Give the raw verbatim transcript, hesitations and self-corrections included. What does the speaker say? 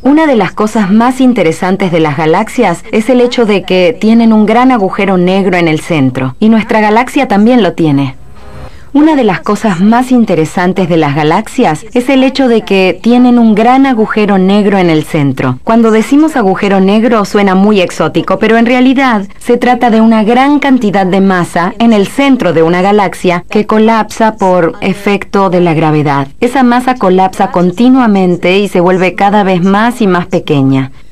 Una de las cosas más interesantes de las galaxias es el hecho de que tienen un gran agujero negro en el centro, y nuestra galaxia también lo tiene. Una de las cosas más interesantes de las galaxias es el hecho de que tienen un gran agujero negro en el centro. Cuando decimos agujero negro suena muy exótico, pero en realidad se trata de una gran cantidad de masa en el centro de una galaxia que colapsa por efecto de la gravedad. Esa masa colapsa continuamente y se vuelve cada vez más y más pequeña.